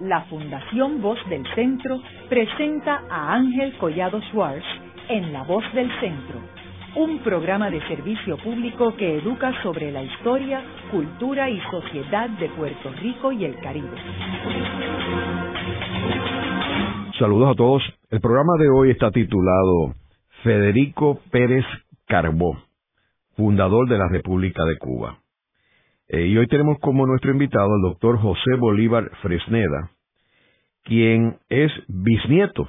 la Fundación Voz del Centro presenta a Ángel Collado Schwartz en La Voz del Centro, un programa de servicio público que educa sobre la historia, cultura y sociedad de Puerto Rico y el Caribe. Saludos a todos. El programa de hoy está titulado Federico Pérez Carbó, fundador de la República de Cuba. Y hoy tenemos como nuestro invitado al doctor José Bolívar Fresneda, quien es bisnieto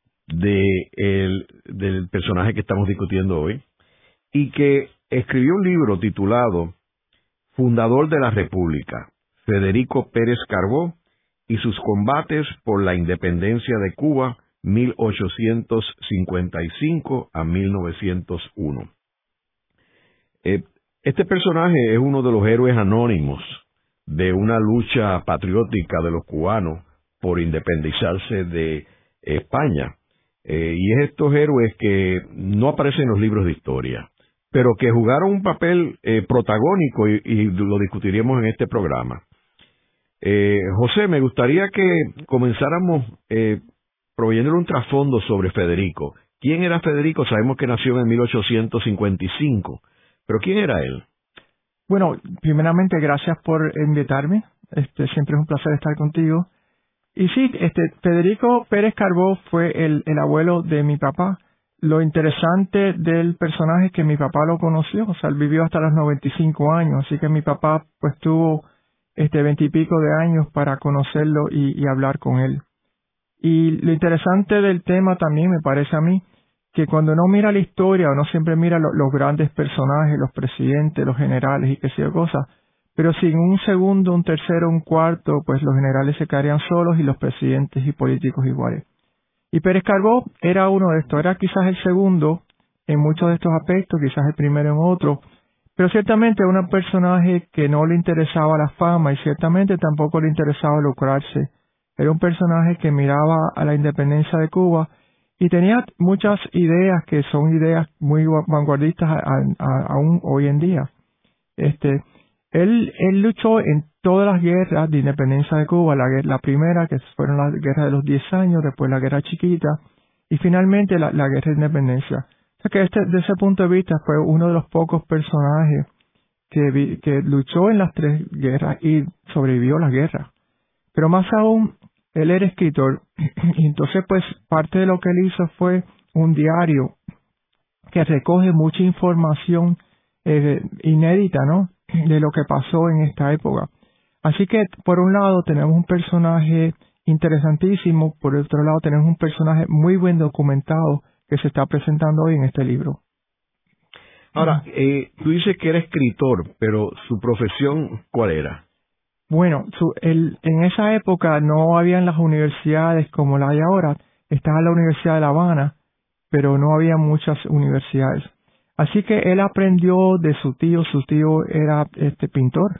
del personaje que estamos discutiendo hoy, y que escribió un libro titulado Fundador de la República, Federico Pérez Carbó y sus combates por la independencia de Cuba, 1855 a 1901. Este personaje es uno de los héroes anónimos de una lucha patriótica de los cubanos por independizarse de España. Y es estos héroes que no aparecen en los libros de historia, pero que jugaron un papel protagónico y lo discutiremos en este programa. José, me gustaría que comenzáramos proveyéndole un trasfondo sobre Federico. ¿Quién era Federico? Sabemos que nació en 1855. ¿Pero quién era él? Bueno, primeramente, gracias por invitarme. Siempre es un placer estar contigo. Y sí, Federico Pérez Carbó fue el abuelo de mi papá. Lo interesante del personaje es que mi papá lo conoció, o sea, él vivió hasta los 95 años, así que mi papá pues tuvo 20 y pico de años para conocerlo y hablar con él. Y lo interesante del tema también me parece a mí, que cuando uno mira la historia, uno siempre mira los grandes personajes, los presidentes, los generales y qué sé yo cosas, pero si en un segundo, un tercero, un cuarto, pues los generales se quedarían solos y los presidentes y políticos iguales. Y Pérez Carbó era uno de estos, era quizás el segundo en muchos de estos aspectos, quizás el primero en otro, pero ciertamente era un personaje que no le interesaba la fama y ciertamente tampoco le interesaba lucrarse. Era un personaje que miraba a la independencia de Cuba y tenía muchas ideas que son ideas muy vanguardistas aún hoy en día. Él luchó en todas las guerras de independencia de Cuba, la primera, que fueron las guerras de los 10 años, después la guerra chiquita, y finalmente la guerra de independencia. O sea que de ese punto de vista fue uno de los pocos personajes que luchó en las 3 guerras y sobrevivió a las guerras. Pero más aún, él era escritor, y entonces pues parte de lo que él hizo fue un diario que recoge mucha información inédita, ¿no?, de lo que pasó en esta época. Así que por un lado tenemos un personaje interesantísimo, por otro lado tenemos un personaje muy bien documentado que se está presentando hoy en este libro. Ahora, tú dices que era escritor, pero su profesión, ¿cuál era? Bueno, en esa época no habían las universidades como la hay ahora. Estaba la Universidad de La Habana, pero no había muchas universidades. Así que él aprendió de su tío era pintor,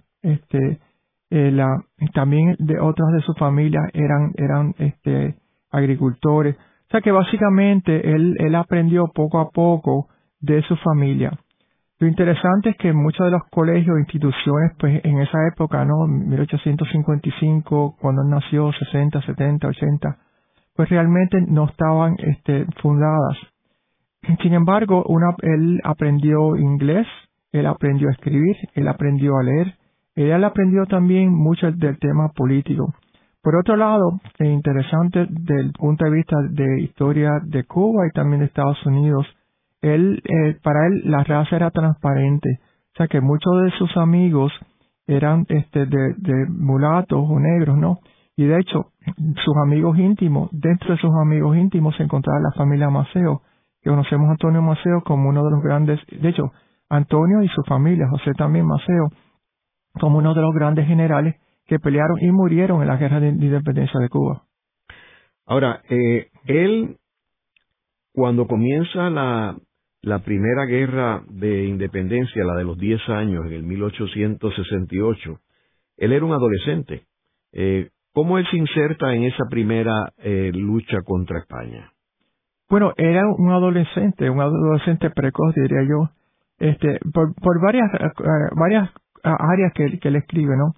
también de otras de su familia eran agricultores. O sea que básicamente él aprendió poco a poco de su familia. Lo interesante es que muchos de los colegios e instituciones, pues en esa época, ¿no?, 1855, cuando él nació, 60, 70, 80, pues realmente no estaban fundadas. Sin embargo, él aprendió inglés, él aprendió a escribir, él aprendió a leer, él aprendió también mucho del tema político. Por otro lado, es interesante desde el punto de vista de historia de Cuba y también de Estados Unidos, para él la raza era transparente, o sea que muchos de sus amigos eran de mulatos o negros, ¿no? Y de hecho, dentro de sus amigos íntimos se encontraba la familia Maceo, que conocemos a Antonio Maceo como uno de los grandes, de hecho, Antonio y su familia, José también Maceo, como uno de los grandes generales que pelearon y murieron en la guerra de independencia de Cuba. Ahora, él, cuando comienza la primera guerra de independencia, la de los 10 años, en el 1868, él era un adolescente. ¿Cómo él se inserta en esa primera lucha contra España? Bueno, era un adolescente precoz, diría yo, por varias áreas que él escribe, ¿no?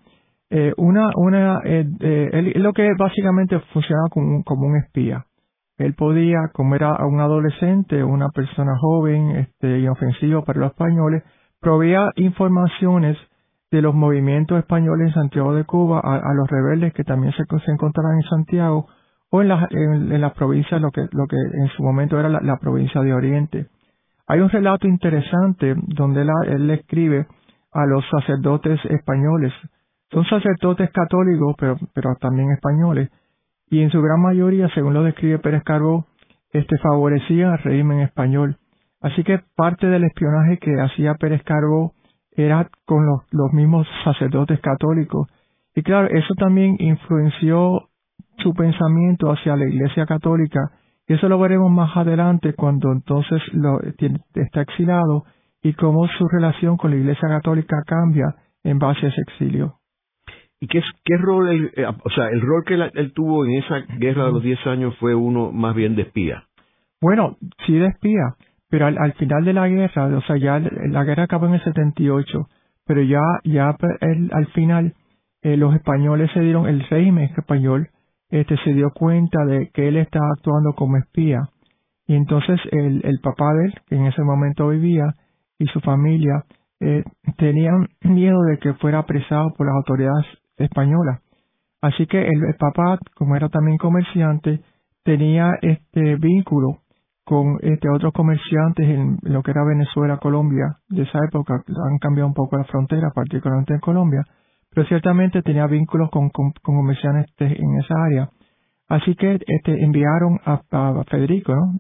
Él lo que básicamente funcionaba como un espía. Él podía, como era un adolescente, una persona joven, inofensivo para los españoles, proveía informaciones de los movimientos españoles en Santiago de Cuba a los rebeldes que también se encontraban en Santiago o en las provincias, lo que en su momento era la provincia de Oriente. Hay un relato interesante donde él escribe a los sacerdotes españoles. Son sacerdotes católicos, pero también españoles. Y en su gran mayoría, según lo describe Pérez Carbó, favorecían al régimen español. Así que parte del espionaje que hacía Pérez Carbó era con los mismos sacerdotes católicos. Y claro, eso también influenció su pensamiento hacia la Iglesia Católica. Y eso lo veremos más adelante cuando entonces está exilado y cómo su relación con la Iglesia Católica cambia en base a ese exilio. ¿Y qué rol, el rol que él tuvo en esa guerra de los 10 años fue uno más bien de espía? Bueno, sí de espía, pero al final de la guerra, ya la guerra acabó en el 78, pero ya al final los españoles el régimen español se dio cuenta de que él estaba actuando como espía. Y entonces el papá de él, que en ese momento vivía, y su familia tenían miedo de que fuera apresado por las autoridades españolas. Así que el papá, como era también comerciante, tenía vínculo con otros comerciantes en lo que era Venezuela, Colombia, de esa época. Han cambiado un poco la frontera, particularmente en Colombia, pero ciertamente tenía vínculos con comerciantes en esa área. Así que enviaron a Federico, ¿no?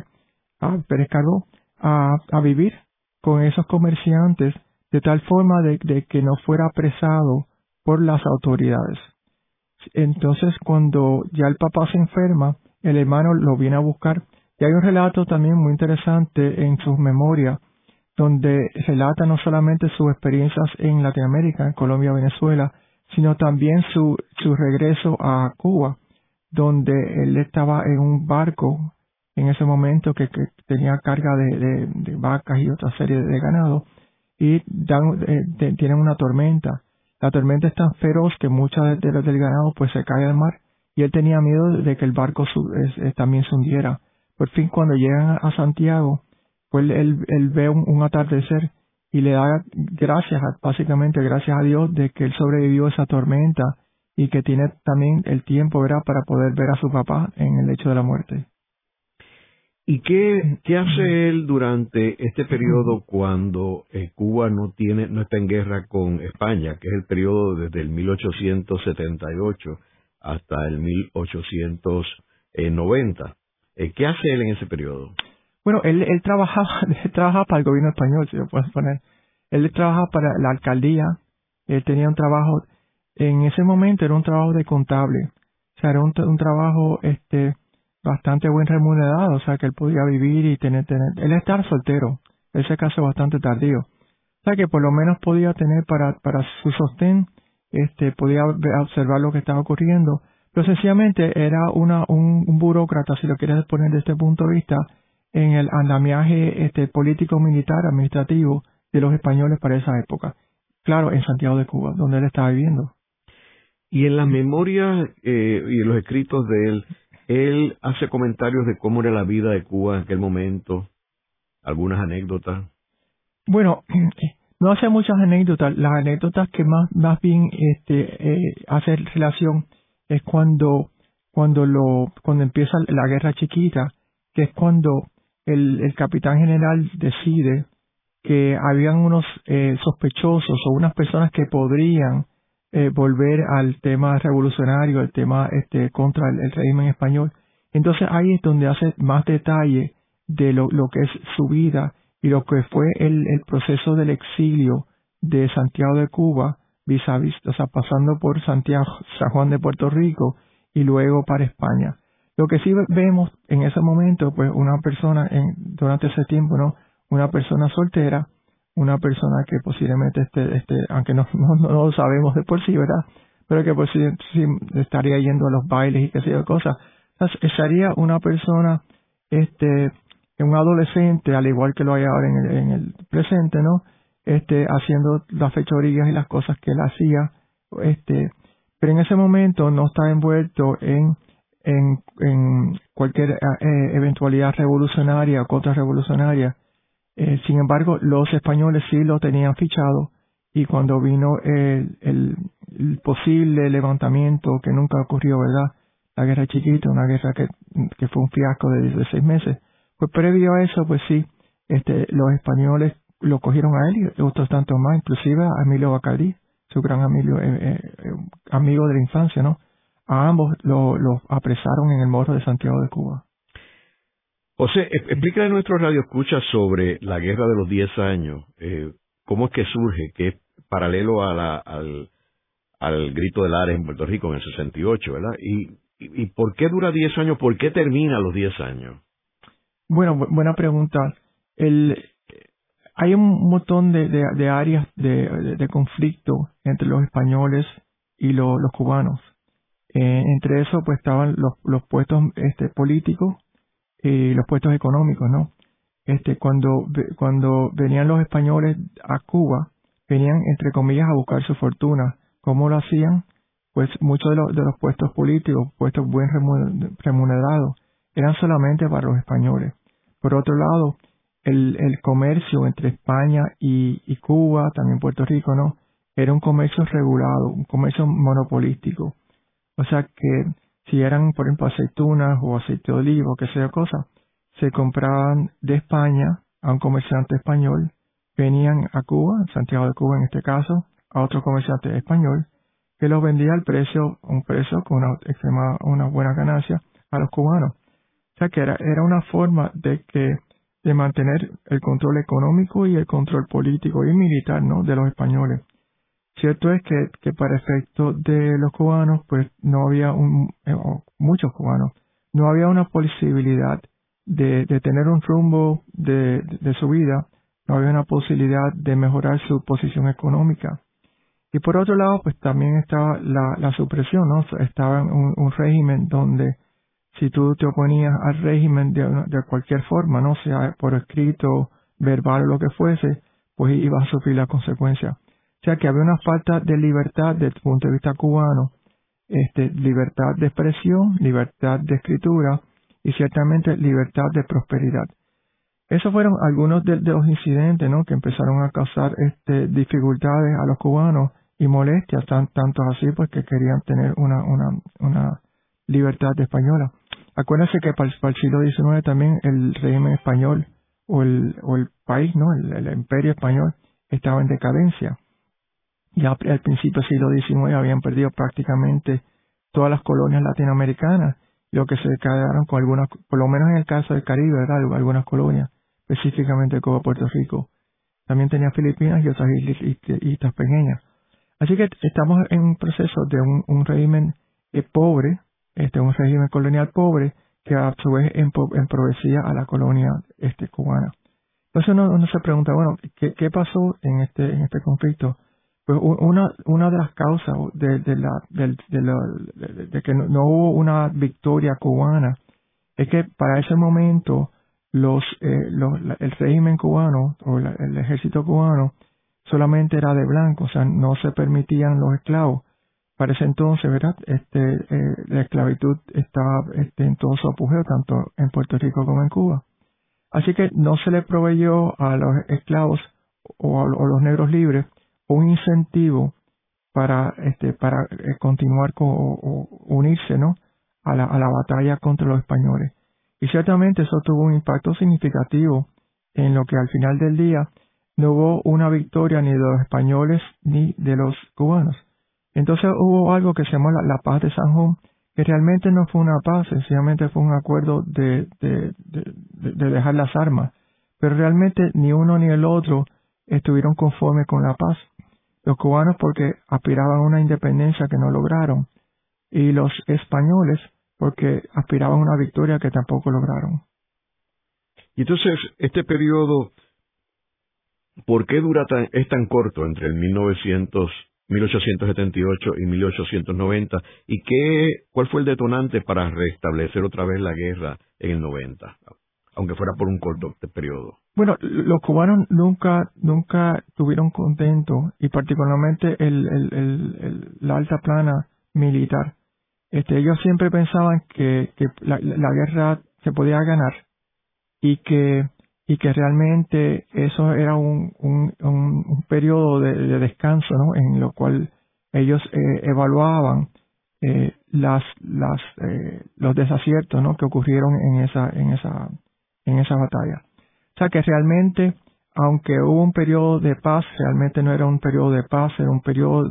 A Pérez Carbó, a vivir con esos comerciantes de tal forma de que no fuera apresado por las autoridades. Entonces, cuando ya el papá se enferma, el hermano lo viene a buscar. Y hay un relato también muy interesante en sus memorias, donde relata no solamente sus experiencias en Latinoamérica, en Colombia, Venezuela, sino también su regreso a Cuba, donde él estaba en un barco en ese momento que tenía carga de vacas y otra serie de ganado, y tienen una tormenta. La tormenta es tan feroz que muchas del ganado pues se cae al mar, y él tenía miedo de que el barco también se hundiera. Por fin, cuando llegan a Santiago, pues él ve un atardecer y le da básicamente gracias a Dios de que él sobrevivió esa tormenta y que tiene también el tiempo, ¿verdad?, para poder ver a su papá en el lecho de la muerte. ¿Y qué hace él durante este periodo cuando Cuba no está en guerra con España, que es el periodo desde el 1878 hasta el 1890? ¿Qué hace él en ese periodo? Bueno, él trabajaba para el gobierno español, si lo puedes poner. Él trabajaba para la alcaldía. Él tenía un trabajo, en ese momento era un trabajo de contable. O sea, era un trabajo bastante buen remunerado, o sea, que él podía vivir y tener. Él estaba soltero. Él se casó bastante tardío. O sea, que por lo menos podía tener para su sostén, podía observar lo que estaba ocurriendo. Pero sencillamente era un burócrata, si lo quieres poner desde este punto de vista, en el andamiaje político, militar, administrativo de los españoles para esa época. Claro, en Santiago de Cuba, donde él estaba viviendo. Y en las memorias y en los escritos de él hace comentarios de cómo era la vida de Cuba en aquel momento, algunas anécdotas. Bueno, no hace muchas anécdotas. Las anécdotas que más bien hace relación es cuando empieza la guerra chiquita, que es cuando el capitán general decide que habían unos sospechosos o unas personas que podrían volver al tema revolucionario, al tema contra el régimen español. Entonces ahí es donde hace más detalle de lo que es su vida y lo que fue el proceso del exilio de Santiago de Cuba vis a vis, o sea, pasando por San Juan de Puerto Rico y luego para España. Lo que sí vemos en ese momento, pues una persona durante ese tiempo, ¿no? Una persona soltera, una persona que posiblemente aunque no lo sabemos de por sí, ¿verdad? Pero que pues sí estaría yendo a los bailes y qué sé yo, cosas. Entonces, sería una persona, un adolescente, al igual que lo hay ahora en el presente, ¿no? Haciendo las fechorías y las cosas que él hacía pero en ese momento no estaba envuelto en cualquier eventualidad revolucionaria o contrarrevolucionaria. Sin embargo, los españoles sí lo tenían fichado, y cuando vino el posible levantamiento que nunca ocurrió, ¿verdad? La guerra chiquita, una guerra que fue un fiasco de 16 meses, pues previo a eso, pues sí, los españoles lo cogieron a él y otros tantos más, inclusive a Emilio Bacardí, su gran amigo de la infancia, ¿no? A ambos los apresaron en el Morro de Santiago de Cuba. José, explícale a nuestros radioescuchas sobre la Guerra de los 10 años. ¿Cómo es que surge? Que es paralelo al Grito de Lares en Puerto Rico en el 68, ¿verdad? ¿Y por qué dura 10 años? ¿Por qué termina los 10 años? Bueno, buena pregunta. Hay un montón de áreas de conflicto entre los españoles y los cubanos. Entre eso, pues estaban los puestos políticos y los puestos económicos, ¿no? Cuando venían los españoles a Cuba, venían, entre comillas, a buscar su fortuna. ¿Cómo lo hacían? Pues muchos de los puestos políticos, puestos bien remunerados, eran solamente para los españoles. Por otro lado, el comercio entre España y Cuba, también Puerto Rico, ¿no? Era un comercio regulado, un comercio monopolístico. O sea que si eran, por ejemplo, aceitunas o aceite de oliva o qué sea cosa, se compraban de España a un comerciante español, venían a Cuba, Santiago de Cuba en este caso, a otro comerciante español, que los vendía un precio con una buena ganancia a los cubanos. O sea que era una forma de mantener el control económico y el control político y militar, ¿no?, de los españoles. Cierto es que para efecto de los cubanos, pues no había muchos cubanos, no había una posibilidad de tener un rumbo de su vida, no había una posibilidad de mejorar su posición económica. Y por otro lado, pues también estaba la supresión, ¿no? Estaba un régimen donde si tú te oponías al régimen de cualquier forma, no sea por escrito, verbal o lo que fuese, pues ibas a sufrir las consecuencias. O sea que había una falta de libertad desde el punto de vista cubano, libertad de expresión, libertad de escritura y ciertamente libertad de prosperidad. Esos fueron algunos de los incidentes, ¿no?, que empezaron a causar dificultades a los cubanos y molestias, tanto así pues que querían tener una libertad española. Acuérdense que para el siglo XIX también el régimen español o el país, ¿no?, el imperio español estaba en decadencia. Ya al principio del siglo XIX habían perdido prácticamente todas las colonias latinoamericanas, lo que se quedaron con algunas, por lo menos en el caso del Caribe, ¿verdad?, algunas colonias, específicamente Cuba, Puerto Rico. También tenía Filipinas y otras islas pequeñas. Así que estamos en un proceso de un régimen pobre, un régimen colonial pobre, que a su vez empobrecía a la colonia cubana. Entonces uno se pregunta, bueno, ¿qué pasó en este conflicto? Pues una de las causas de que no hubo una victoria cubana es que para ese momento el régimen cubano o el ejército cubano solamente era de blanco, o sea, no se permitían los esclavos. Para ese entonces, ¿verdad? La esclavitud estaba en todo su apogeo, tanto en Puerto Rico como en Cuba. Así que no se le proveyó a los esclavos o a los negros libres un incentivo para continuar o unirse, ¿no?, a la batalla contra los españoles. Y ciertamente eso tuvo un impacto significativo en lo que al final del día no hubo una victoria ni de los españoles ni de los cubanos. Entonces hubo algo que se llamó la paz de San Juan, que realmente no fue una paz, sencillamente fue un acuerdo de dejar las armas. Pero realmente ni uno ni el otro estuvieron conformes con la paz. Los cubanos porque aspiraban a una independencia que no lograron, y los españoles porque aspiraban a una victoria que tampoco lograron. Y entonces, este periodo, ¿por qué es tan corto entre el 1878 y 1890? ¿Y cuál fue el detonante para restablecer otra vez la guerra en el 90? aunque fuera por un corto periodo. Bueno, los cubanos nunca estuvieron contentos, y particularmente la alta plana militar. Ellos siempre pensaban que la guerra se podía ganar, y que realmente eso era un periodo de descanso, ¿no? En lo cual ellos evaluaban los desaciertos, ¿no? Que ocurrieron en esa batalla. O sea que realmente, aunque hubo un periodo de paz, realmente no era un periodo de paz, era un periodo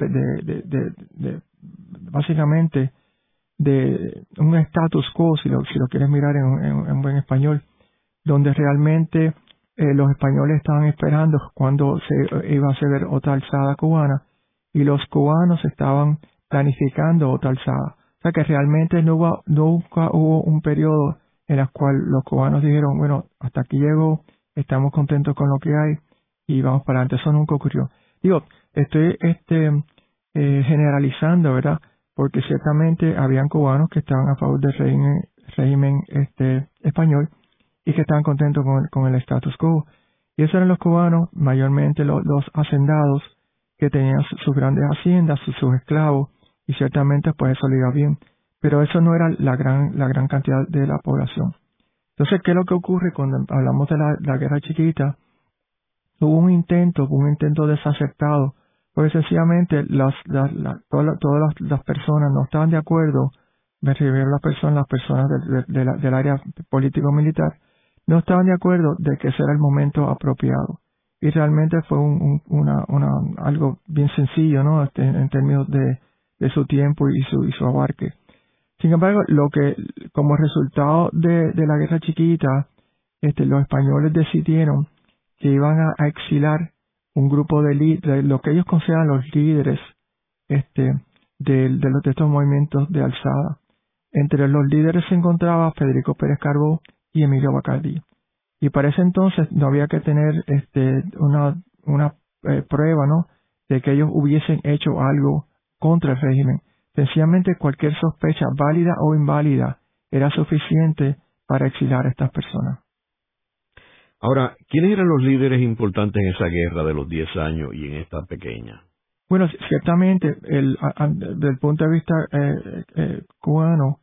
de básicamente de un status quo, si lo quieres mirar en buen español, donde realmente los españoles estaban esperando cuando se iba a hacer otra alzada cubana, y los cubanos estaban planificando otra alzada. O sea que realmente nunca hubo un periodo en el cual los cubanos dijeron, bueno, hasta aquí llegó, estamos contentos con lo que hay y vamos para adelante. Eso nunca ocurrió. Digo, estoy generalizando, ¿verdad? Porque ciertamente habían cubanos que estaban a favor del régimen español y que estaban contentos con el status quo. Y esos eran los cubanos, mayormente los hacendados, que tenían sus grandes haciendas, sus esclavos, y ciertamente pues eso le iba bien. Pero eso no era la gran cantidad de la población. Entonces, ¿qué es lo que ocurre cuando hablamos de la guerra chiquita? Hubo un intento desacertado, porque sencillamente todas las personas no estaban de acuerdo, me refiero a las personas del área político-militar, no estaban de acuerdo de que ese era el momento apropiado. Y realmente fue algo bien sencillo, ¿no? En términos de su tiempo y su abarque. Sin embargo, como resultado de la guerra chiquita, los españoles decidieron que iban a exilar un grupo de lo que ellos consideran los líderes de estos movimientos de alzada. Entre los líderes se encontraba Federico Pérez Carbó y Emilio Bacardí. Y para ese entonces no había que tener una prueba, ¿no?, de que ellos hubiesen hecho algo contra el régimen. Sencillamente cualquier sospecha, válida o inválida, era suficiente para exilar a estas personas. Ahora, ¿quiénes eran los líderes importantes en esa guerra de los 10 años y en esta pequeña? Bueno, ciertamente, desde el punto de vista cubano,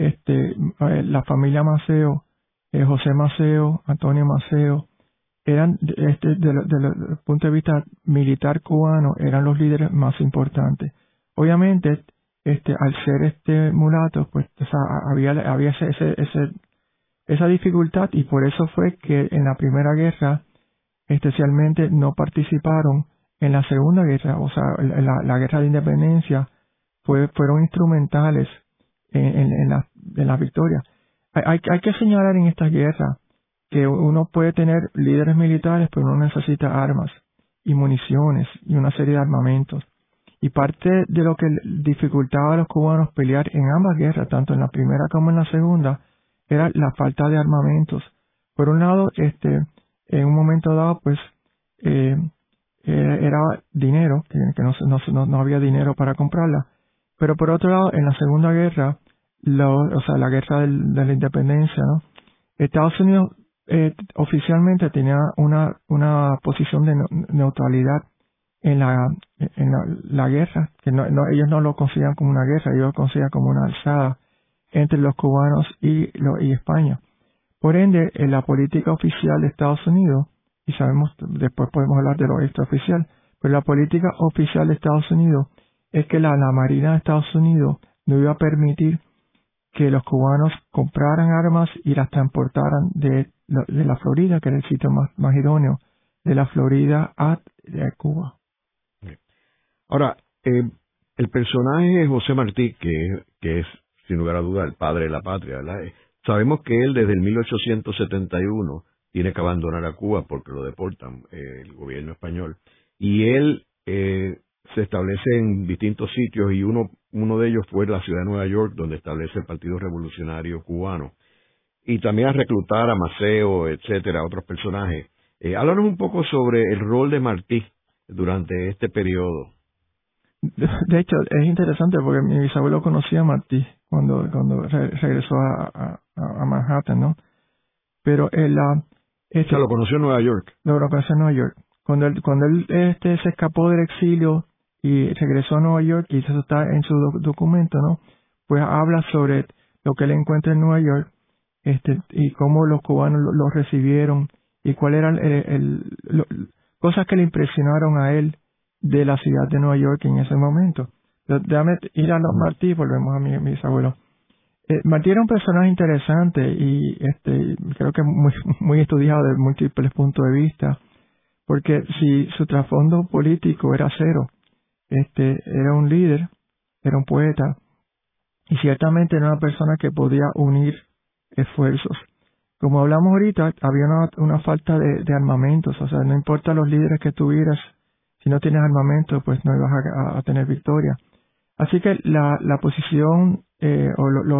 la familia Maceo, José Maceo, Antonio Maceo, eran, desde el punto de vista militar cubano, eran los líderes más importantes. Obviamente, al ser mulatos, pues había esa dificultad, y por eso fue que en la primera guerra especialmente no participaron en la segunda guerra, o sea, la guerra de independencia fueron instrumentales en la victoria. Hay que señalar en esta guerra que uno puede tener líderes militares, pero uno necesita armas y municiones y una serie de armamentos. Y parte de lo que dificultaba a los cubanos pelear en ambas guerras, tanto en la primera como en la segunda, era la falta de armamentos. Por un lado, en un momento dado, pues, era dinero, que no había dinero para comprarla. Pero por otro lado, en la segunda guerra, la guerra de la independencia, ¿no?, Estados Unidos oficialmente tenía una posición de neutralidad en la guerra, que ellos no lo consideran como una guerra, ellos lo consideran como una alzada entre los cubanos y España. Por ende, en la política oficial de Estados Unidos, y sabemos, después podemos hablar de lo extraoficial, pero la política oficial de Estados Unidos es que la Marina de Estados Unidos no iba a permitir que los cubanos compraran armas y las transportaran de la Florida, que era el sitio más idóneo, de la Florida a Cuba. Ahora, el personaje José Martí, que es sin lugar a duda el padre de la patria, ¿verdad? Sabemos que él desde el 1871 tiene que abandonar a Cuba porque lo deportan el gobierno español, y él se establece en distintos sitios, y uno de ellos fue la ciudad de Nueva York, donde establece el Partido Revolucionario Cubano, y también a reclutar a Maceo, etcétera, a otros personajes. Háblanos un poco sobre el rol de Martí durante este periodo. De hecho, es interesante porque mi bisabuelo conocía a Martí cuando regresó a Manhattan, ¿no? pero lo conoció en Nueva York. Lo conoció en Nueva York. Cuando él se escapó del exilio y regresó a Nueva York, y eso está en su documento, ¿no? Pues habla sobre lo que él encuentra en Nueva York, y cómo los cubanos lo recibieron, y cuáles eran cosas que le impresionaron a él de la ciudad de Nueva York en ese momento. Déjame ir a los Martí, volvemos a mi bisabuelo. Martí era un personaje interesante y creo que muy estudiado desde múltiples puntos de vista, porque si su trasfondo político era cero, era un líder, era un poeta, y ciertamente era una persona que podía unir esfuerzos. Como hablamos ahorita, había una falta de armamentos, o sea, no importa los líderes que tuvieras, si no tienes armamento, pues no ibas a tener victoria. Así que la posición el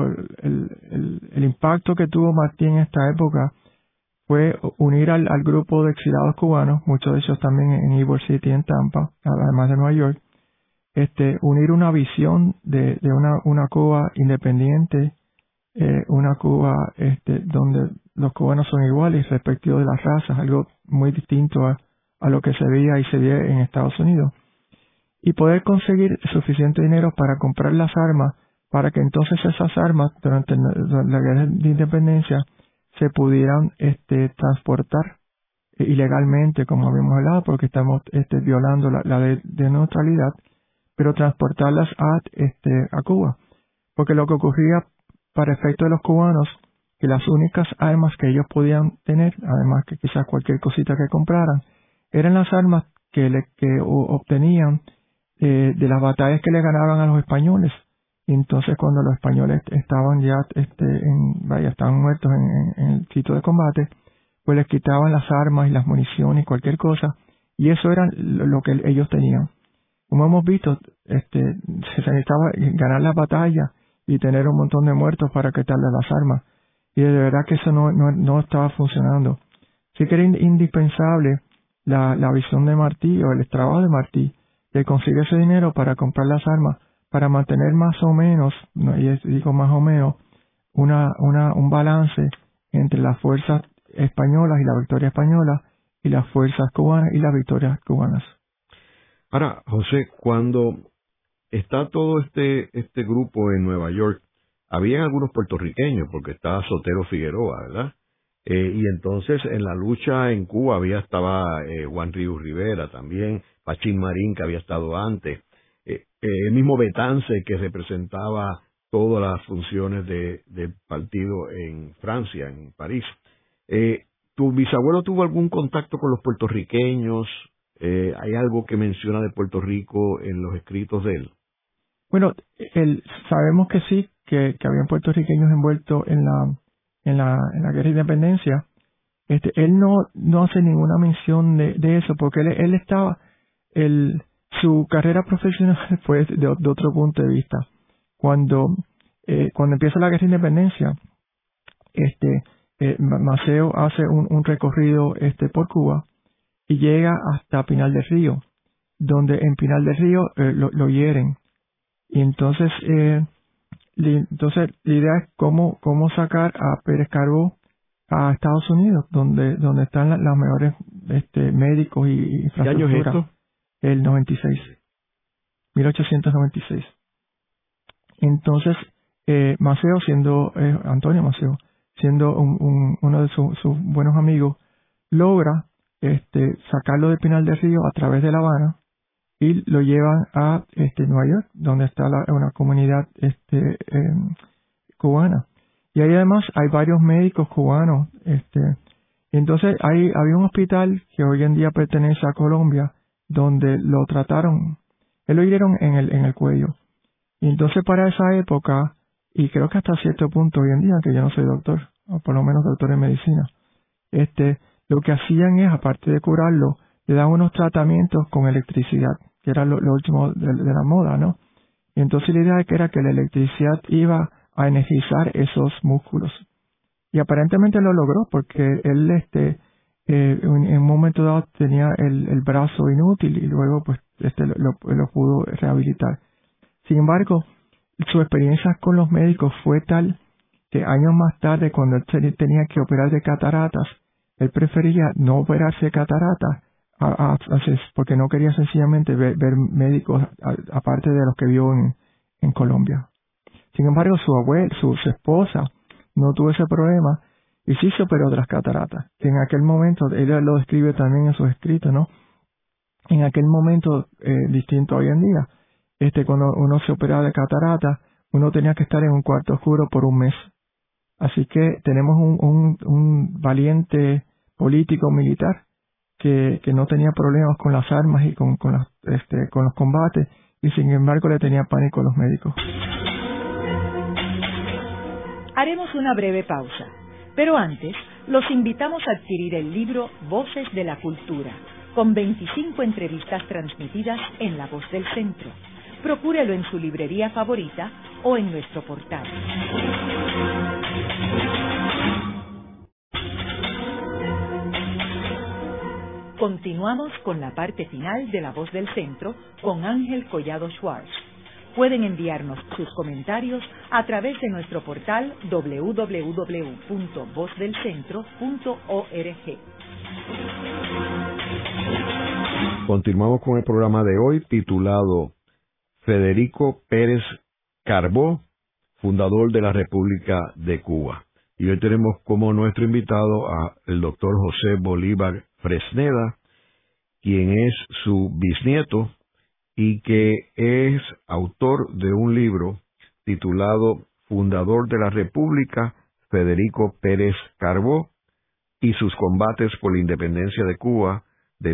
impacto que tuvo Martí en esta época fue unir al grupo de exilados cubanos, muchos de ellos también en Ybor City, en Tampa, además de Nueva York, unir una visión de una Cuba independiente, una Cuba donde los cubanos son iguales respecto de las razas, algo muy distinto a lo que se veía y se ve en Estados Unidos, y poder conseguir suficiente dinero para comprar las armas, para que entonces esas armas durante la guerra de independencia se pudieran transportar ilegalmente, como habíamos hablado, porque estamos violando la ley de neutralidad, pero transportarlas a Cuba. Porque lo que ocurría para efecto de los cubanos, que las únicas armas que ellos podían tener, además que quizás cualquier cosita que compraran, eran las armas que obtenían de las batallas que le ganaban a los españoles. Y entonces cuando los españoles estaban ya estaban muertos en el sitio de combate, pues les quitaban las armas y las municiones y cualquier cosa, y eso era lo que ellos tenían. Como hemos visto, se necesitaba ganar la batalla y tener un montón de muertos para quitarle las armas, y de verdad que eso no estaba funcionando. Sí que era indispensable la visión de Martí, o el trabajo de Martí, de conseguir ese dinero para comprar las armas, para mantener más o menos, y digo más o menos, un balance entre las fuerzas españolas y la victoria española, y las fuerzas cubanas y las victorias cubanas. Ahora, José, cuando está todo este grupo en Nueva York, había algunos puertorriqueños, porque estaba Sotero Figueroa, ¿verdad? Y entonces en la lucha en Cuba estaba Juan Ríos Rivera también, Pachín Marín, que había estado antes, el mismo Betance, que representaba todas las funciones del partido en Francia, en París. ¿Tu bisabuelo tuvo algún contacto con los puertorriqueños? ¿Hay algo que menciona de Puerto Rico en los escritos de él? Bueno, sabemos que sí, que habían puertorriqueños envueltos en la guerra de independencia. Él no hace ninguna mención de eso, porque él estaba, su carrera profesional fue de otro punto de vista. Cuando empieza la guerra de independencia, Maceo hace un recorrido por Cuba y llega hasta Pinal del Río, donde en Pinal del Río lo hieren. Y entonces la idea es cómo sacar a Pérez Carbó a Estados Unidos, donde están los mejores médicos y infraestructura. ¿Qué año es esto? El 1896. Entonces, Antonio Maceo, siendo uno de sus buenos amigos, logra sacarlo de Pinal del Río a través de La Habana y lo llevan a Nueva York, donde está una comunidad cubana. Y ahí además hay varios médicos cubanos. Entonces había un hospital que hoy en día pertenece a Colombia, donde lo trataron, lo hirieron en el cuello. Y entonces para esa época, y creo que hasta cierto punto hoy en día, que yo no soy doctor, o por lo menos doctor en medicina, lo que hacían es, aparte de curarlo, le daban unos tratamientos con electricidad, que era lo último de la moda, ¿no? Y entonces la idea era que la electricidad iba a energizar esos músculos. Y aparentemente lo logró, porque él en un momento dado tenía el brazo inútil y luego pues lo pudo rehabilitar. Sin embargo, su experiencia con los médicos fue tal que años más tarde, cuando él tenía que operar de cataratas, él prefería no operarse de cataratas porque no quería sencillamente ver médicos aparte de los que vio en Colombia. Sin embargo, su esposa no tuvo ese problema y sí se operó de las cataratas, que en aquel momento, ella lo describe también en sus escritos, ¿no? En aquel momento, distinto a hoy en día, cuando uno se operaba de cataratas, uno tenía que estar en un cuarto oscuro por un mes. Así que tenemos un valiente político militar que no tenía problemas con las armas y con los combates, y sin embargo le tenía pánico a los médicos. Haremos una breve pausa, pero antes los invitamos a adquirir el libro Voces de la Cultura, con 25 entrevistas transmitidas en La Voz del Centro. Procúrelo en su librería favorita o en nuestro portal. Continuamos con la parte final de La Voz del Centro con Ángel Collado Schwartz. Pueden enviarnos sus comentarios a través de nuestro portal www.vozdelcentro.org. Continuamos con el programa de hoy titulado Federico Pérez Carbó, fundador de la República de Cuba. Y hoy tenemos como nuestro invitado al doctor José Bolívar Fresneda, quien es su bisnieto y que es autor de un libro titulado Fundador de la República, Federico Pérez Carbó y sus combates por la independencia de Cuba de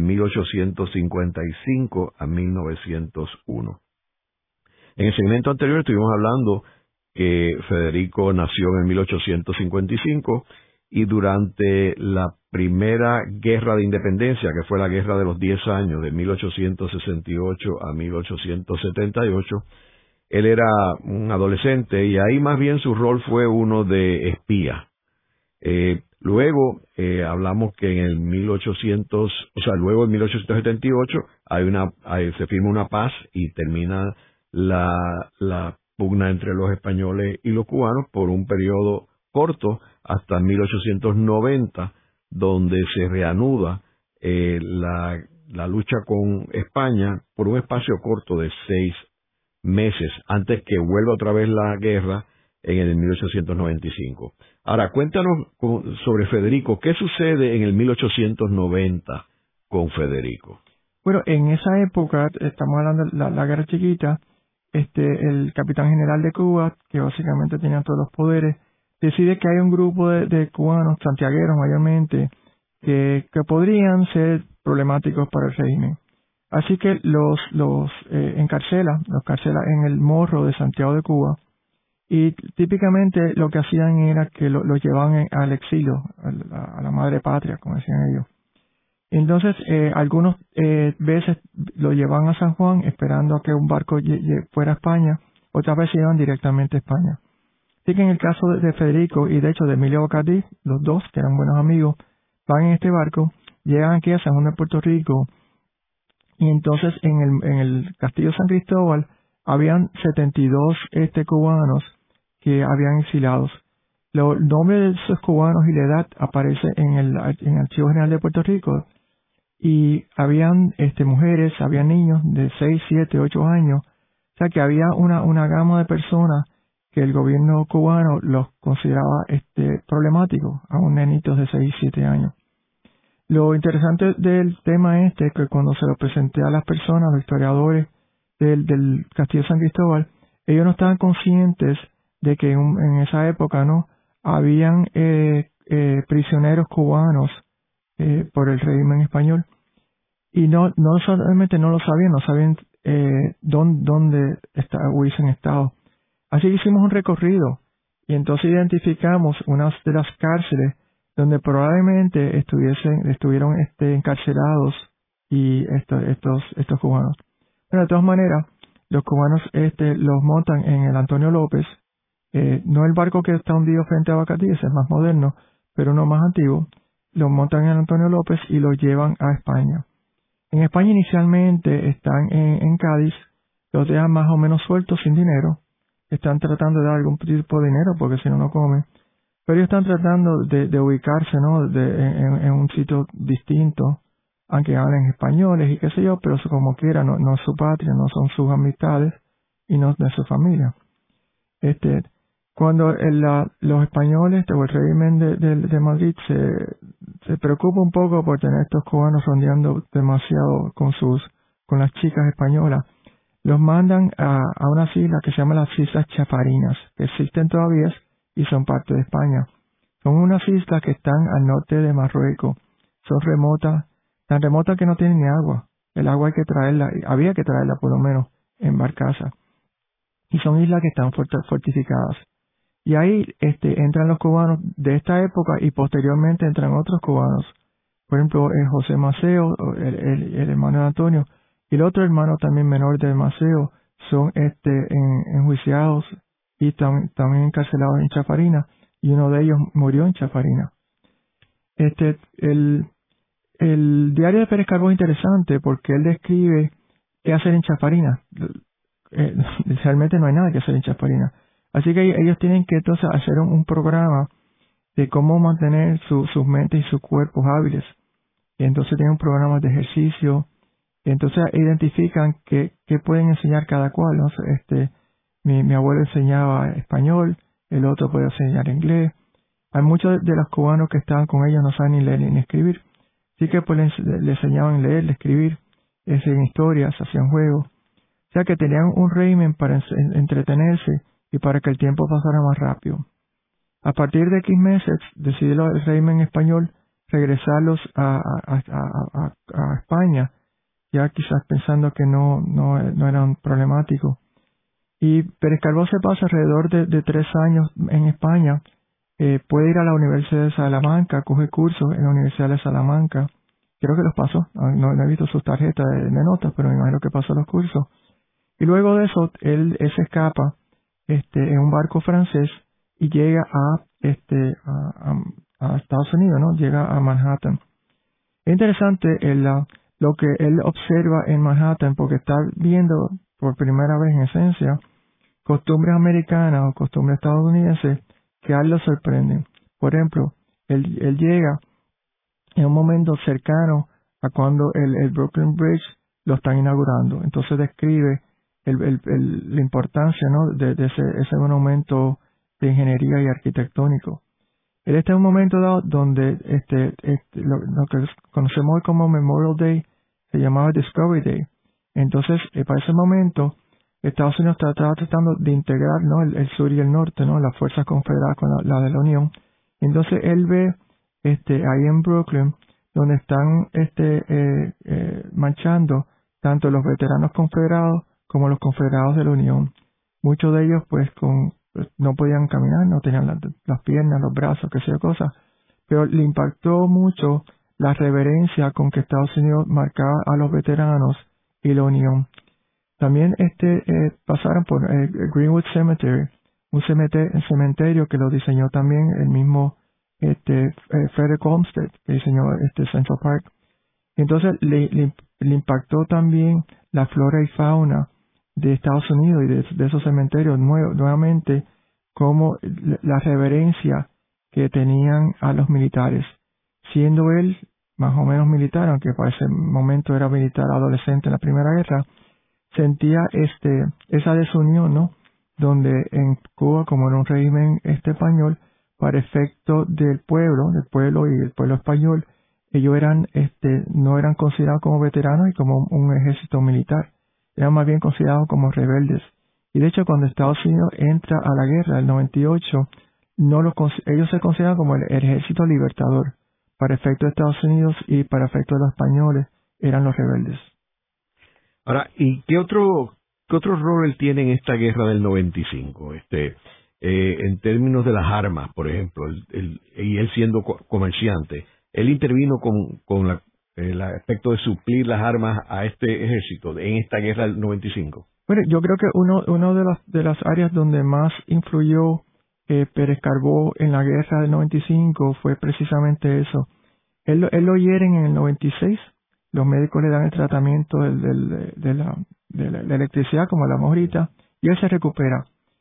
1855 a 1901. En el segmento anterior estuvimos hablando que Federico nació en 1855 y durante la primera guerra de independencia, que fue la Guerra de los 10 años, de 1868 a 1878, él era un adolescente y ahí más bien su rol fue uno de espía. Luego hablamos que en el 1878 se firma una paz y termina la pugna entre los españoles y los cubanos por un periodo corto hasta 1890, donde se reanuda la lucha con España por un espacio corto de 6 meses, antes que vuelva otra vez la guerra en el 1895. Ahora, cuéntanos sobre Federico. ¿Qué sucede en el 1890 con Federico? Bueno, en esa época, estamos hablando de la Guerra Chiquita, el capitán general de Cuba, que básicamente tenía todos los poderes, decide que hay un grupo de cubanos, santiagueros mayormente, que podrían ser problemáticos para el régimen. Así que los encarcela en el Morro de Santiago de Cuba, y típicamente lo que hacían era que los llevaban al exilio, a la madre patria, como decían ellos. Entonces, algunos veces lo llevaban a San Juan esperando a que un barco fuera a España, otras veces iban directamente a España. Así que en el caso de Federico y de hecho de Emilio Bocardí, los dos, que eran buenos amigos, van en este barco, llegan aquí a San Juan de Puerto Rico, y entonces en el Castillo San Cristóbal habían 72 cubanos que habían exiliados. El nombre de esos cubanos y la edad aparece en el Archivo General de Puerto Rico, y habían mujeres, había niños de 6, 7, 8 años, o sea que había una gama de personas que el gobierno cubano los consideraba problemáticos, aún nenitos de 6, 7 años. Lo interesante del tema es que cuando se lo presenté a las personas, a los historiadores del Castillo San Cristóbal, ellos no estaban conscientes de que en esa época habían prisioneros cubanos por el régimen español, y no solamente no sabían dónde hubiesen estado. Así que hicimos un recorrido y entonces identificamos unas de las cárceles donde probablemente estuvieron encarcelados y estos cubanos. Pero de todas maneras, los cubanos los montan en el Antonio López, no el barco que está hundido frente a Bacatí, ese es más moderno, pero uno más antiguo. Los montan en el Antonio López y los llevan a España. En España inicialmente están en Cádiz, los dejan más o menos sueltos sin dinero, están tratando de dar algún tipo de dinero porque si no, no comen. Pero ellos están tratando de ubicarse, ¿no? En un sitio distinto, aunque hablen españoles y qué sé yo, pero como quiera, no es su patria, no son sus amistades y no de su familia. Cuando los españoles o el régimen de Madrid se preocupa un poco por tener estos cubanos rondeando demasiado con las chicas españolas, los mandan a unas islas que se llaman las Islas Chafarinas, que existen todavía y son parte de España. Son unas islas que están al norte de Marruecos, son remotas, tan remotas que no tienen ni agua. El agua hay que traerla, había que traerla por lo menos en barcaza. Y son islas que están fortificadas. Y ahí entran los cubanos de esta época y posteriormente entran otros cubanos. Por ejemplo, José Maceo, el hermano de Antonio, y el otro hermano también menor de Maceo son enjuiciados y también encarcelados en Chafarina, y uno de ellos murió en Chafarina. El diario de Pérez Carbó es interesante porque él describe qué hacer en Chafarina. Realmente no hay nada que hacer en Chafarina. Así que ellos tienen que entonces hacer un programa de cómo mantener sus mentes y sus cuerpos hábiles. Y entonces tienen programas de ejercicio. Y entonces identifican qué pueden enseñar cada cual, ¿no? Mi abuelo enseñaba español, el otro puede enseñar inglés. Hay muchos de los cubanos que estaban con ellos no saben ni leer ni escribir. Así que pues le enseñaban a leer, escribir, hacían historias, hacían juegos. O sea que tenían un régimen para entretenerse y para que el tiempo pasara más rápido. A partir de 15 meses decidió el régimen español regresarlos a España, ya quizás pensando que no eran problemáticos. Y Pérez Carbó se pasa alrededor de 3 años en España. Puede ir a la Universidad de Salamanca, coge cursos en la Universidad de Salamanca. Creo que los pasó, no he visto sus tarjetas de notas, pero me imagino que pasó los cursos. Y luego de eso, él se escapa en un barco francés y llega a Estados Unidos, ¿no? Llega a Manhattan. Es interesante lo que él observa en Manhattan porque está viendo por primera vez en esencia costumbres americanas o costumbres estadounidenses que a él lo sorprenden. Por ejemplo, él llega en un momento cercano a cuando el Brooklyn Bridge lo están inaugurando. Entonces describe la importancia, ¿no? de ese monumento de ingeniería y arquitectónico. Él está en un momento dado donde lo que conocemos hoy como Memorial Day se llamaba Discovery Day. Entonces, para ese momento, Estados Unidos estaba tratando de integrar, ¿no? el sur y el norte, ¿no? Las fuerzas confederadas con la de la Unión. Entonces, él ve ahí en Brooklyn, donde están marchando tanto los veteranos confederados como los confederados de la Unión. Muchos de ellos, pues, no podían caminar, no tenían las piernas, los brazos, qué sé yo, cosas. Pero le impactó mucho la reverencia con que Estados Unidos marcaba a los veteranos y la Unión. También pasaron por Greenwood Cemetery, un cementerio que lo diseñó también el mismo Frederick Olmsted, que diseñó Central Park. Entonces le impactó también la flora y fauna de Estados Unidos y de esos cementerios nuevamente, como la reverencia que tenían a los militares. Siendo él más o menos militar, aunque para ese momento era militar adolescente en la Primera Guerra, sentía esa desunión, ¿no? Donde en Cuba, como en un régimen español, para efecto del pueblo y el pueblo español, ellos no eran considerados como veteranos y como un ejército militar, eran más bien considerados como rebeldes. Y de hecho, cuando Estados Unidos entra a la guerra, el 98, ellos se consideran como el ejército libertador. Para efecto de Estados Unidos y para efecto de los españoles, eran los rebeldes. Ahora, ¿y qué otro rol él tiene en esta guerra del 95? En términos de las armas, por ejemplo, y él siendo comerciante, él intervino con el aspecto de suplir las armas a este ejército en esta guerra del 95. Bueno, yo creo que uno de las áreas donde más influyó Pérez Carbó en la guerra del 95 fue precisamente eso. Él lo hieren en el 96. Los médicos le dan el tratamiento de la electricidad, como hablamos ahorita, y él se recupera.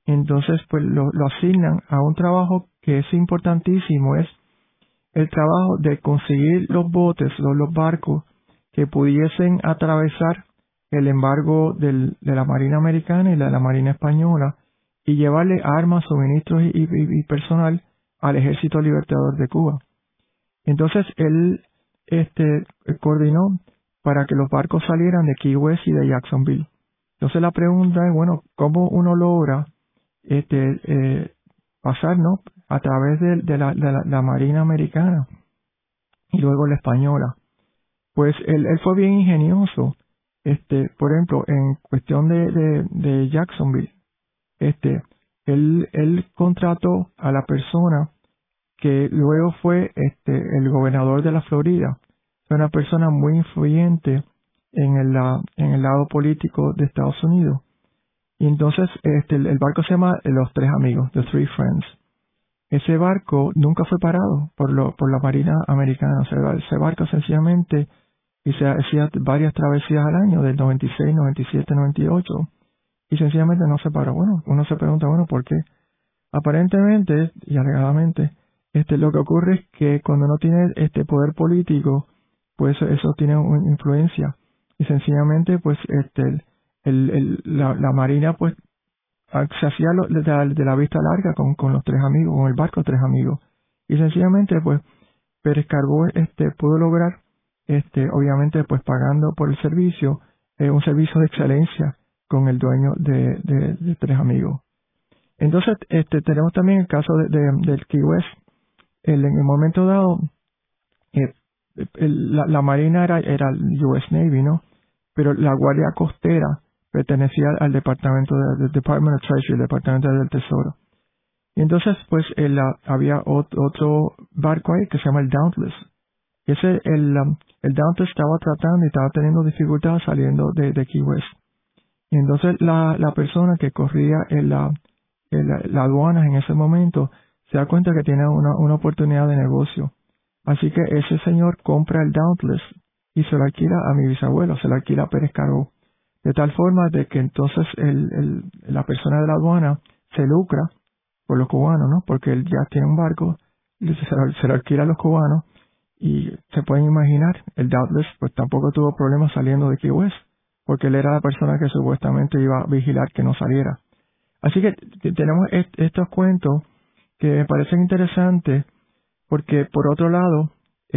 Entonces, pues lo asignan a un trabajo que es importantísimo, es el trabajo de conseguir los botes, los barcos que pudiesen atravesar el embargo de la Marina Americana y de la Marina Española y llevarle armas, suministros y personal al Ejército Libertador de Cuba. Entonces él coordinó para que los barcos salieran de Key West y de Jacksonville. Entonces la pregunta es, bueno, ¿cómo uno logra pasar, ¿no?, a través de la Marina Americana y luego la Española? Pues él fue bien ingenioso. Por ejemplo, en cuestión de Jacksonville, él contrató a la persona que luego fue el gobernador de la Florida. Fue una persona muy influyente en el lado político de Estados Unidos. Y entonces el barco se llama Los Tres Amigos, The Three Friends. Ese barco nunca fue parado por la Marina Americana. O sea, ese barco sencillamente hacía varias travesías al año, del 96, 97, 98, y sencillamente no se paró. Bueno, uno se pregunta, bueno, ¿por qué? Aparentemente y alegadamente, lo que ocurre es que cuando uno tiene poder político, pues eso tiene una influencia. Y sencillamente, pues, la Marina, pues, se hacía de la vista larga con los tres amigos, con el barco Tres Amigos. Y sencillamente, pues, Pérez Carbó pudo lograr, obviamente, pues, pagando por el servicio, un servicio de excelencia con el dueño de Tres Amigos. Entonces, tenemos también el caso del Key West. En el momento dado, la Marina era el US Navy, ¿no? Pero la Guardia Costera pertenecía al Departamento del Department of Treasury, el Departamento del Tesoro. Y entonces, pues, había otro barco ahí que se llama el Dauntless. El Dauntless estaba tratando y estaba teniendo dificultades saliendo de Key West. Y entonces la persona que corría la aduana en ese momento se da cuenta que tiene una oportunidad de negocio. Así que ese señor compra el Dauntless y se lo alquila a mi bisabuelo, se lo alquila a Pérez Carbó. De tal forma de que entonces la persona de la aduana se lucra por los cubanos, ¿no? Porque él ya tiene un barco, se lo alquila a los cubanos y se pueden imaginar, el Dauntless pues tampoco tuvo problemas saliendo de Key West, porque él era la persona que supuestamente iba a vigilar que no saliera. Así que tenemos estos cuentos que me parecen interesantes porque, por otro lado,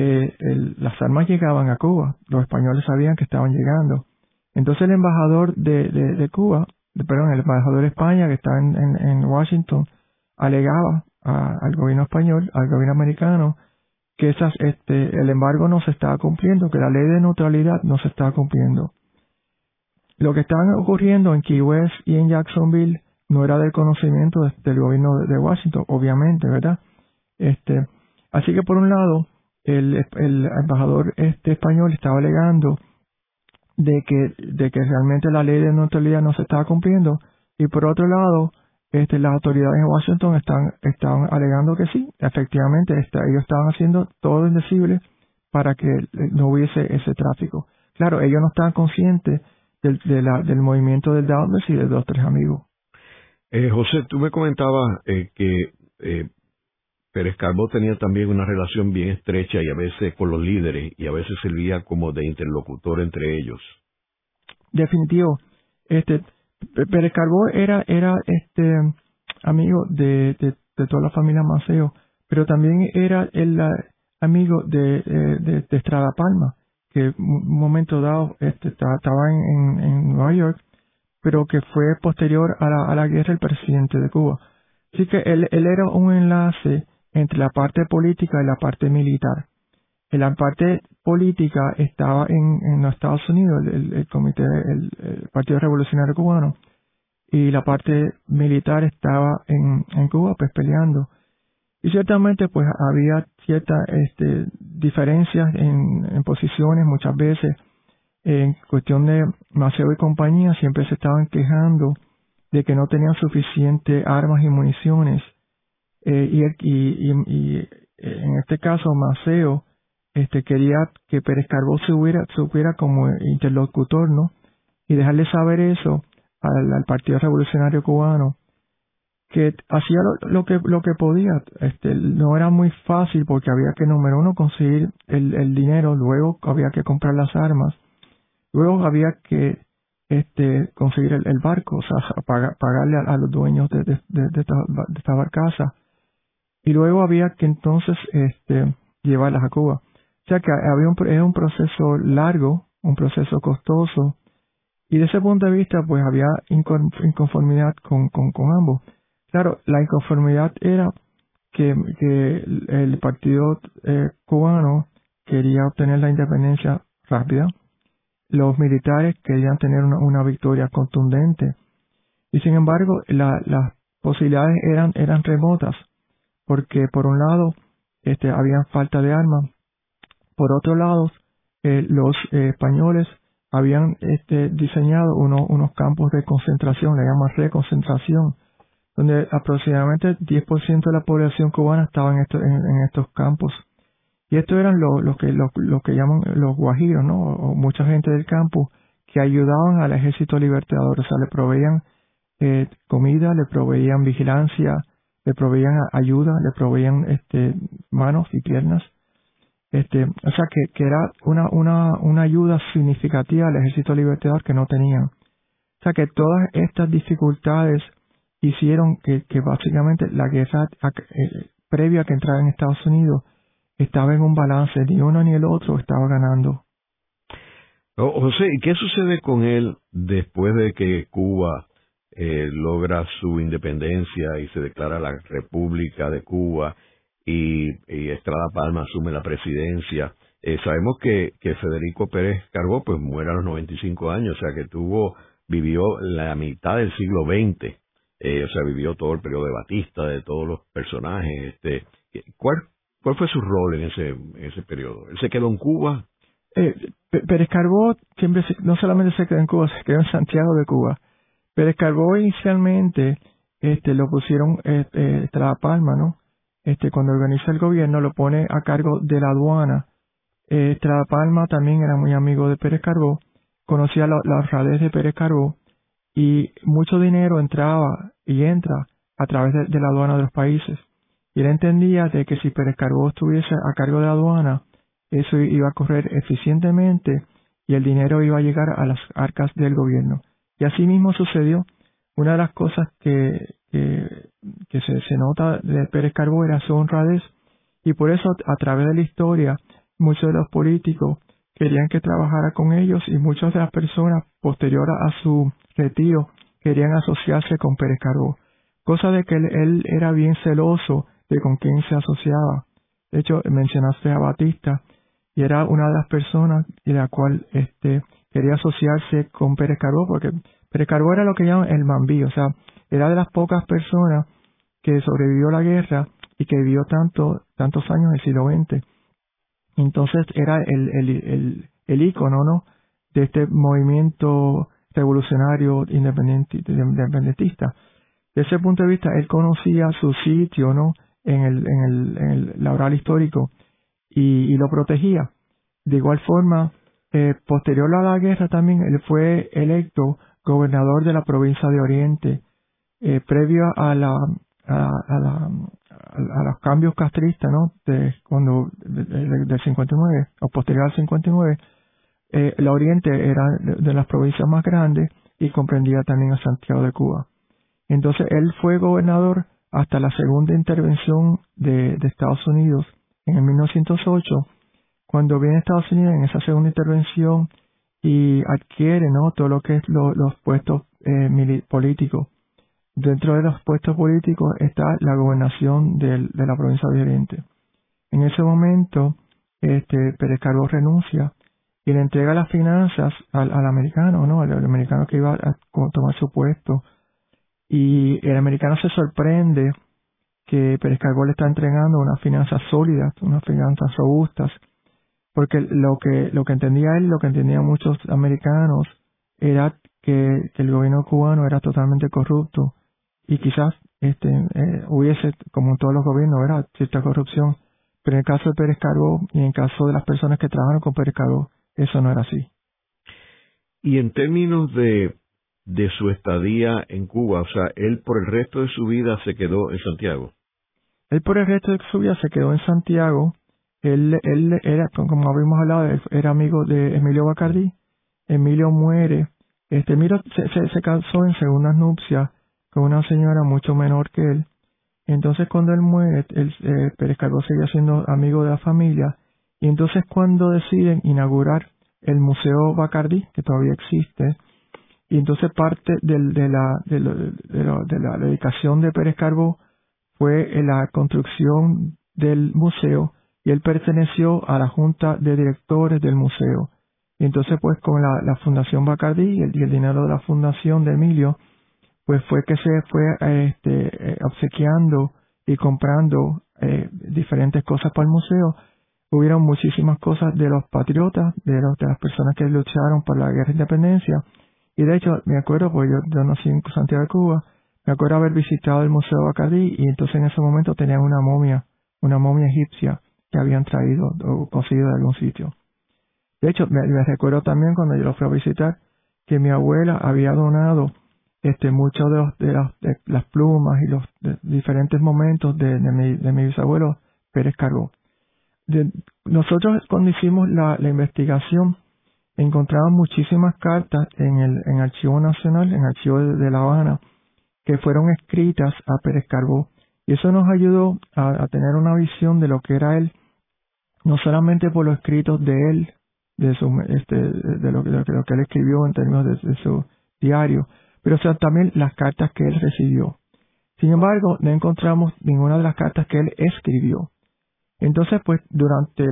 las armas llegaban a Cuba. Los españoles sabían que estaban llegando. Entonces el embajador de Cuba, el embajador de España que estaba en Washington, alegaba al gobierno español, al gobierno americano, que el embargo no se estaba cumpliendo, que la ley de neutralidad no se estaba cumpliendo. Lo que estaba ocurriendo en Key West y en Jacksonville no era del conocimiento del gobierno de Washington, obviamente, ¿verdad? Así que por un lado, el embajador español estaba alegando de que realmente la ley de neutralidad no se estaba cumpliendo, y por otro lado, las autoridades en Washington estaban alegando que sí, efectivamente, ellos estaban haciendo todo lo indecible para que no hubiese ese tráfico. Claro, ellos no estaban conscientes del movimiento del Dauntless y de los Tres Amigos. José, tú me comentabas que Pérez Carbó tenía también una relación bien estrecha y a veces con los líderes y a veces servía como de interlocutor entre ellos. Definitivo. Pérez Carbó era amigo de toda la familia Maceo, pero también era el amigo de Estrada Palma, que en un momento dado estaba en Nueva York, pero que fue posterior a la guerra el presidente de Cuba. Así que él era un enlace entre la parte política y la parte militar. En la parte política estaba en los Estados Unidos, el Partido Revolucionario Cubano, y la parte militar estaba en Cuba, pues peleando. Y ciertamente pues había ciertas diferencias en posiciones muchas veces. En cuestión de Maceo y compañía siempre se estaban quejando de que no tenían suficiente armas y municiones. Y en este caso Maceo quería que Pérez Carbó supiera como interlocutor, ¿no? Y dejarle saber eso al Partido Revolucionario Cubano, que hacía lo que podía. No era muy fácil porque había que, número uno, conseguir el dinero, luego había que comprar las armas, luego había que conseguir el barco, o sea, pagarle a los dueños de esta barcaza, y luego había que entonces llevarlas a Cuba. O sea que era un proceso largo, un proceso costoso, y de ese punto de vista pues había inconformidad con ambos. Claro, la inconformidad era que el partido cubano quería obtener la independencia rápida, los militares querían tener una victoria contundente, y sin embargo las posibilidades eran remotas, porque por un lado había falta de armas, por otro lado los españoles habían diseñado unos campos de concentración, le llaman reconcentración, donde aproximadamente 10% de la población cubana estaba en estos campos. Y estos eran lo que llaman los guajiros, ¿no? O mucha gente del campo que ayudaban al ejército libertador, o sea, le proveían comida, le proveían vigilancia, le proveían ayuda, le proveían manos y piernas. O sea, que era una ayuda significativa al ejército libertador que no tenían. O sea, que todas estas dificultades hicieron que básicamente la guerra previa a que entrara en Estados Unidos estaba en un balance, ni uno ni el otro estaba ganando. José, ¿y qué sucede con él después de que Cuba logra su independencia y se declara la República de Cuba y Estrada Palma asume la presidencia? Sabemos que Federico Pérez Carbó pues muere a los 95 años, o sea que vivió la mitad del siglo XX, o sea, vivió todo el periodo de Batista, de todos los personajes. ¿Cuál fue su rol en ese periodo? ¿Él se quedó en Cuba? Pérez Carbó siempre no solamente se quedó en Cuba, se quedó en Santiago de Cuba. Pérez Carbó inicialmente lo pusieron Estrada Palma, ¿no? Cuando organiza el gobierno lo pone a cargo de la aduana. Estrada Palma también era muy amigo de Pérez Carbó, conocía la honradez de Pérez Carbó, y mucho dinero entraba y entra a través de la aduana de los países. Y él entendía de que si Pérez Carbó estuviese a cargo de la aduana, eso iba a correr eficientemente y el dinero iba a llegar a las arcas del gobierno. Y así mismo sucedió. Una de las cosas que se nota de Pérez Carbó era su honradez, y por eso a través de la historia muchos de los políticos querían que trabajara con ellos, y muchas de las personas posterior a su retiro querían asociarse con Pérez Carbó, cosa de que él era bien celoso de con quién se asociaba. De hecho, mencionaste a Batista, y era una de las personas de la cual quería asociarse con Pérez Carbó, porque Pérez Carbó era lo que llaman el mambí, o sea, era de las pocas personas que sobrevivió a la guerra y que vivió tantos años en el siglo XX. Entonces era el ícono, ¿no?, de este movimiento revolucionario independentista. De ese punto de vista, él conocía su sitio, ¿no?, en el laboral histórico, y lo protegía. De igual forma, posterior a la guerra también, él fue electo gobernador de la provincia de Oriente, previo a los cambios castristas, ¿no?, del 59, o posterior al 59. El Oriente era de las provincias más grandes y comprendía también a Santiago de Cuba. Entonces él fue gobernador hasta la segunda intervención de Estados Unidos en el 1908, cuando viene Estados Unidos en esa segunda intervención y adquiere, ¿no?, todo lo que es los puestos políticos. Dentro de los puestos políticos está la gobernación de la provincia de Oriente. En ese momento, Pérez Carbó renuncia y le entrega las finanzas al americano, ¿no?, al americano que iba a tomar su puesto. Y el americano se sorprende que Pérez Carbó le está entregando unas finanzas sólidas, unas finanzas robustas, porque lo que entendía él, lo que entendían muchos americanos, era que el gobierno cubano era totalmente corrupto, y quizás hubiese, como en todos los gobiernos, ¿verdad?, cierta corrupción, pero en el caso de Pérez Carbó y en el caso de las personas que trabajaron con Pérez Carbó, eso no era así. Y en términos de de su estadía en Cuba? O sea, él por el resto de su vida se quedó en Santiago. Él por el resto de su vida se quedó en Santiago. Él era, como habíamos hablado, él era amigo de Emilio Bacardí. Emilio muere. Emilio se casó en segundas nupcias con una señora mucho menor que él. Entonces cuando él muere, Pérez Carbó seguía siendo amigo de la familia. Y entonces cuando deciden inaugurar el Museo Bacardí, que todavía existe, y entonces parte de la dedicación de Pérez Carbó fue la construcción del museo, y él perteneció a la junta de directores del museo. Y entonces pues con la Fundación Bacardí y el dinero de la fundación de Emilio, pues fue que se fue obsequiando y comprando diferentes cosas para el museo. Hubieron muchísimas cosas de los patriotas, de las personas que lucharon por la guerra de independencia. Y de hecho, me acuerdo, pues yo nací en Santiago de Cuba, me acuerdo haber visitado el Museo Bacardí, y entonces en ese momento tenían una momia egipcia que habían traído o conseguido de algún sitio. De hecho, me recuerdo también cuando yo lo fui a visitar, que mi abuela había donado muchos de las plumas y los diferentes momentos de mi bisabuelo Pérez Carbó. Nosotros cuando hicimos la investigación, encontramos muchísimas cartas en el Archivo Nacional, en el Archivo de La Habana, que fueron escritas a Pérez Carbó. Y eso nos ayudó a tener una visión de lo que era él, no solamente por los escritos de él, de lo que él escribió en términos de su diario, pero también las cartas que él recibió. Sin embargo, no encontramos ninguna de las cartas que él escribió. Entonces, pues, durante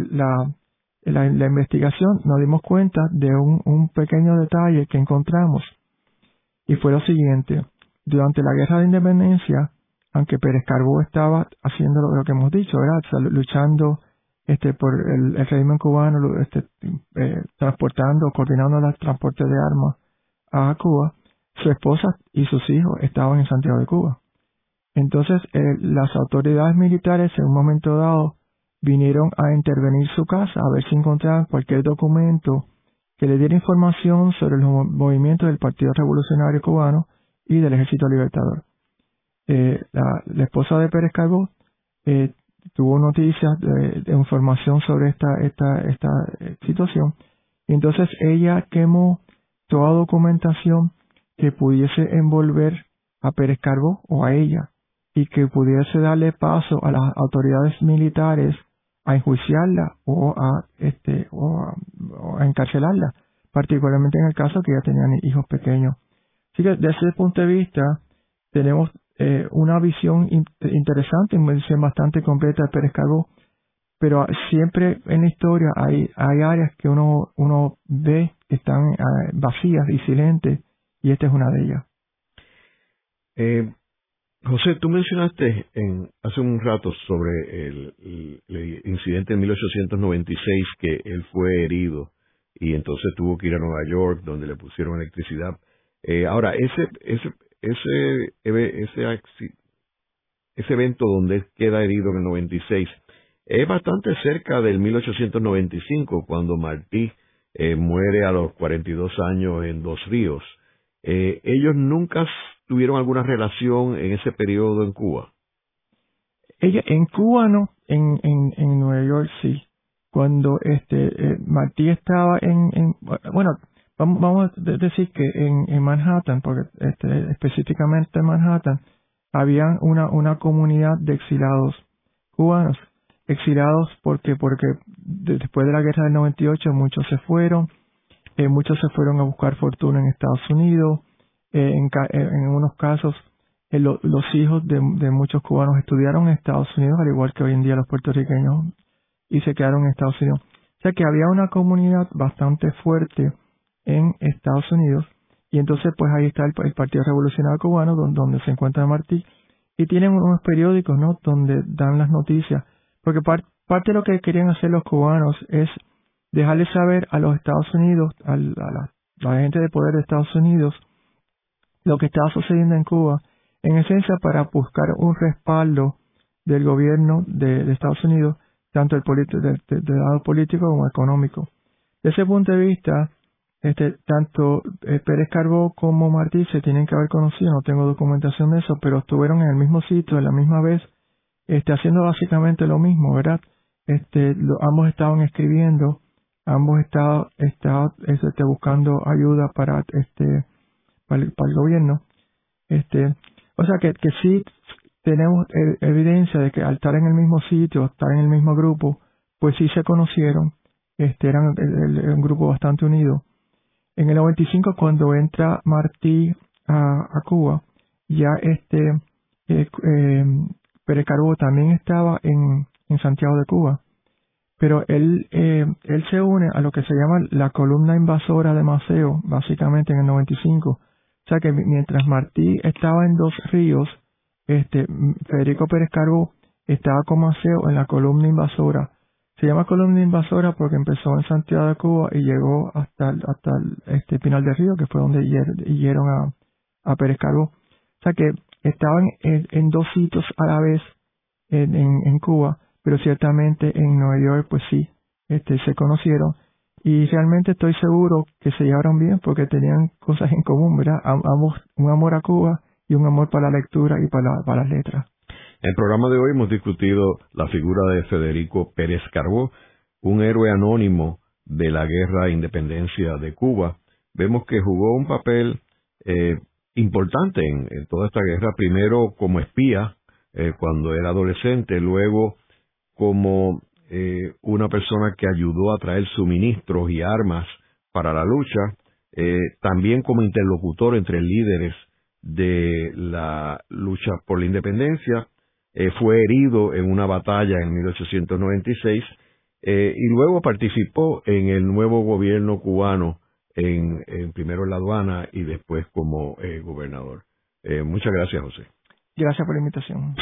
la investigación nos dimos cuenta de un pequeño detalle que encontramos, y fue lo siguiente. Durante la Guerra de Independencia, aunque Pérez Carbó estaba haciendo lo que hemos dicho, ¿verdad? O sea, luchando por el régimen cubano, transportando, coordinando el transporte de armas a Cuba, su esposa y sus hijos estaban en Santiago de Cuba. Entonces, las autoridades militares en un momento dado vinieron a intervenir su casa a ver si encontraban cualquier documento que le diera información sobre los movimientos del Partido Revolucionario Cubano y del Ejército Libertador. La esposa de Pérez Carbó tuvo noticias de información sobre esta situación, y entonces ella quemó toda documentación que pudiese envolver a Pérez Carbó o a ella, y que pudiese darle paso a las autoridades militares a enjuiciarla o a encarcelarla, particularmente en el caso que ya tenían hijos pequeños. Así que desde ese punto de vista tenemos una visión interesante, una visión bastante completa de Pérez Carbó, pero siempre en la historia hay áreas que uno ve que están vacías y silentes, y esta es una de ellas. José, tú mencionaste hace un rato sobre el incidente en 1896, que él fue herido y entonces tuvo que ir a Nueva York, donde le pusieron electricidad. Ahora, ese evento donde él queda herido en el 96 es bastante cerca del 1895, cuando Martí muere a los 42 años en Dos Ríos. ¿Ellos nunca tuvieron alguna relación en ese periodo en Cuba? En Cuba no, en Nueva York sí. Cuando Martí estaba bueno, vamos a decir que en Manhattan, porque específicamente en Manhattan, había una comunidad de exilados cubanos. Exilados porque después de la guerra del 98 muchos se fueron a buscar fortuna en Estados Unidos. En unos casos los hijos de muchos cubanos estudiaron en Estados Unidos, al igual que hoy en día los puertorriqueños, y se quedaron en Estados Unidos. O sea que había una comunidad bastante fuerte en Estados Unidos, y entonces pues ahí está el Partido Revolucionario Cubano, donde se encuentra Martí, y tienen unos periódicos, ¿no?, donde dan las noticias, porque parte de lo que querían hacer los cubanos es dejarles saber a los Estados Unidos, a la gente de poder de Estados Unidos, lo que estaba sucediendo en Cuba, en esencia para buscar un respaldo del gobierno de Estados Unidos, tanto del lado político como económico. Desde ese punto de vista, Tanto Pérez Carbó como Martí se tienen que haber conocido, no tengo documentación de eso, pero estuvieron en el mismo sitio, en la misma vez, haciendo básicamente lo mismo, ¿verdad? Ambos estaban escribiendo, ambos estaban buscando ayuda para el gobierno. O sea que sí tenemos evidencia de que al estar en el mismo sitio, estar en el mismo grupo, pues sí se conocieron, eran un grupo bastante unido. En el 95, cuando entra Martí a Cuba, ya Pérez Carbó también estaba en Santiago de Cuba, pero él se une a lo que se llama la columna invasora de Maceo, básicamente en el 95. O sea que mientras Martí estaba en Dos Ríos, Federico Pérez Carbó estaba con Maceo en la columna invasora. Se llama columna invasora porque empezó en Santiago de Cuba y llegó hasta Pinal del Río, que fue donde hirieron a Pérez Carbó. O sea que estaban en dos sitios a la vez en Cuba, pero ciertamente en Nueva York pues sí, se conocieron y realmente estoy seguro que se llevaron bien porque tenían cosas en común, ¿verdad? Ambos un amor a Cuba y un amor para la lectura y para las letras. En el programa de hoy hemos discutido la figura de Federico Pérez Carbó, un héroe anónimo de la guerra de independencia de Cuba. Vemos que jugó un papel importante en toda esta guerra, primero como espía cuando era adolescente, luego como una persona que ayudó a traer suministros y armas para la lucha, también como interlocutor entre líderes de la lucha por la independencia. Fue herido en una batalla en 1896 y luego participó en el nuevo gobierno cubano, primero en la aduana y después como gobernador. Muchas gracias, José. Gracias por la invitación.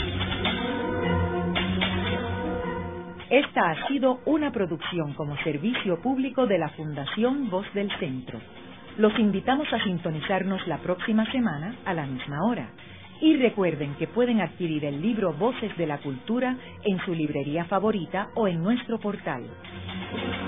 Esta ha sido una producción como servicio público de la Fundación Voz del Centro. Los invitamos a sintonizarnos la próxima semana a la misma hora. Y recuerden que pueden adquirir el libro Voces de la Cultura en su librería favorita o en nuestro portal.